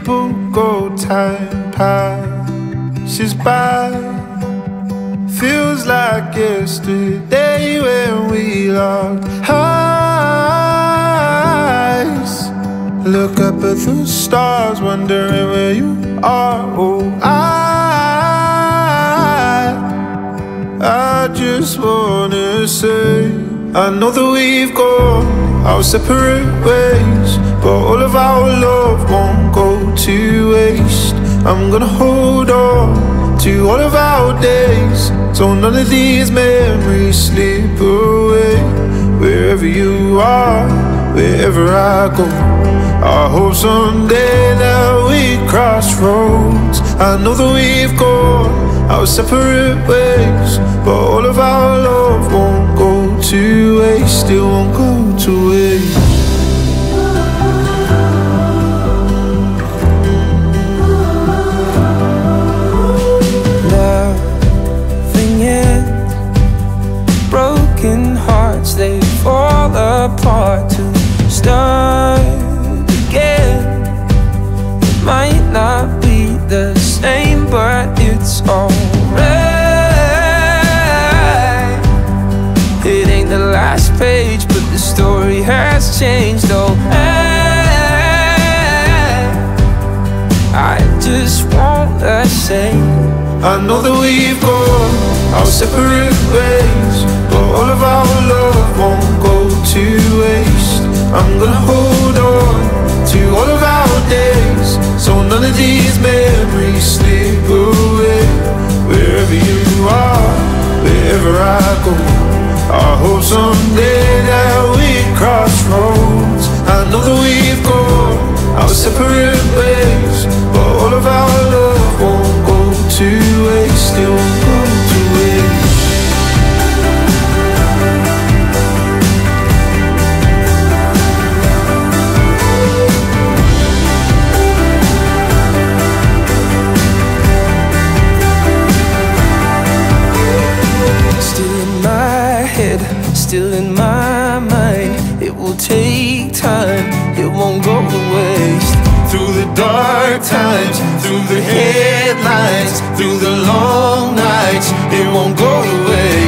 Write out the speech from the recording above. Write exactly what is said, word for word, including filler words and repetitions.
people go, time passes by. Feels like yesterday when we locked eyes. Look up at the stars, wondering where you are. Oh, I, I just wanna say, I know that we've gone our separate ways, but all of our love won't go to waste. I'm gonna hold on to all of our days, so none of these memories slip away. Wherever you are, wherever I go, I hope someday that we cross roads. I know that we've gone our separate ways, but all of our love won't go to waste. It won't go to waste. Nothing ends. Broken hearts, they fall apart to start again. It might not be the same, but it's alright. It ain't the last page, but the story has changed. Oh, I, I just wanna say, I know that we've gone our separate ways, but all of our love won't go to waste. I'm gonna hold on to all of our days, so none of these memories slip away. Wherever you are, wherever I go, I hope someday that we cross roads. I know that we've gone our separate ways, but all of our love won't go to waste. It won't go to waste. Still in my mind, it will take time, it won't go to waste. Through the dark times, through the headlines, through the long nights, it won't go to waste.